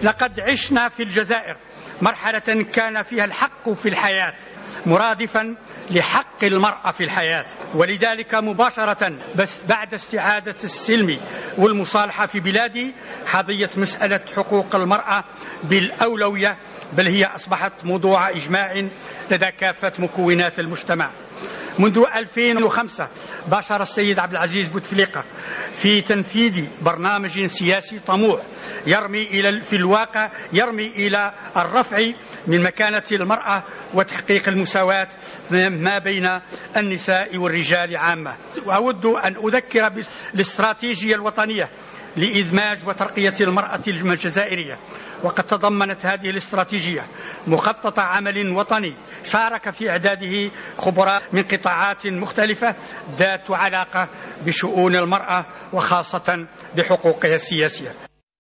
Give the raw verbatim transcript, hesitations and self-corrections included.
لقد عشنا في الجزائر مرحلة كان فيها الحق في الحياة مرادفا لحق المرأة في الحياة، ولذلك مباشرة بس بعد استعادة السلم والمصالحة في بلادي حظيت مسألة حقوق المرأة بالأولوية، بل هي أصبحت موضوع إجماع لدى كافة مكونات المجتمع. منذ ألفين وخمسة باشر السيد عبد العزيز بوتفليقة في تنفيذ برنامج سياسي طموح يرمي إلى في الواقع يرمي إلى الرفع من مكانة المرأة وتحقيق المساواة ما بين النساء والرجال عامة. وأود أن أذكر بالاستراتيجية الوطنية لإدماج وترقية المرأة الجزائرية، وقد تضمنت هذه الاستراتيجية مخطط عمل وطني شارك في إعداده خبراء من قطاعات مختلفة ذات علاقة بشؤون المرأة وخاصة بحقوقها السياسية.